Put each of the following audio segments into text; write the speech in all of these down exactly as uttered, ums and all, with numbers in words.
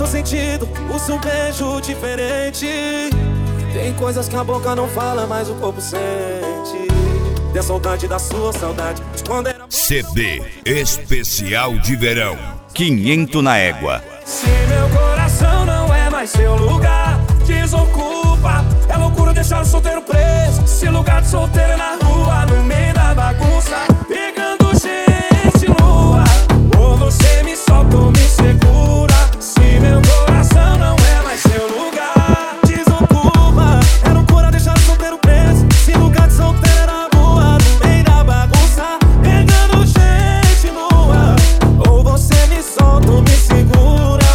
tô sentindo o seu beijo diferente. Tem coisas que a boca não fala, mas o corpo sente. Tem a saudade da sua saudade de quando era... C D especial de verão, quinhentos na égua. Se meu coração não é mais seu lugar, desocupa. É loucura deixar o solteiro preso. Se lugar de solteiro é na rua, no meio da bagunça, pegando gente lua. Ou você me solta ou me segura. Se meu coração não é mais seu lugar, desocupa. É loucura deixar o solteiro preso. Se lugar de solteiro é na rua, no meio da bagunça, pegando gente lua. Ou você me solta ou me segura.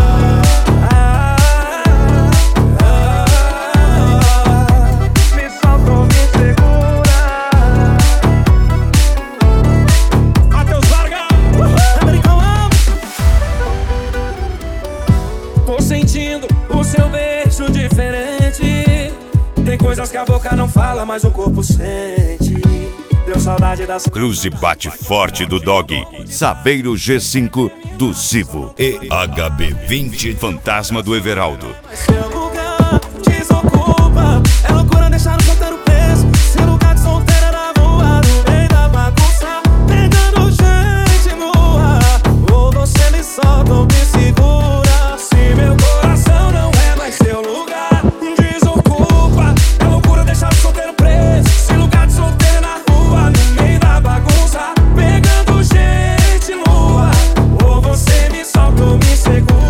Tô sentindo o seu beijo diferente. Tem coisas que a boca não fala, mas o corpo sente. Deu saudade das... Cruze bate forte do Dog, Saveiro G cinco do Zivo e H B vinte Fantasma do Everaldo. Seu lugar desocupa. É loucura deixar o solteiro preso. Se lugar de solteiro é na rua, no meio da bagunça, pegando gente nua. Ou você me solta ou me segura. Se meu coração não é mais seu lugar, desocupa. É loucura deixar o solteiro preso. Se lugar de solteiro é na rua, no meio da bagunça, pegando gente nua. Ou você me solta ou me segura.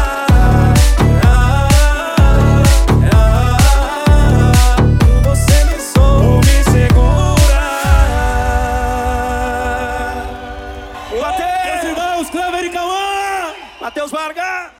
Você me solta ou me segura. Matheus, irmãos, Clever e Cauã, Matheus Vargas.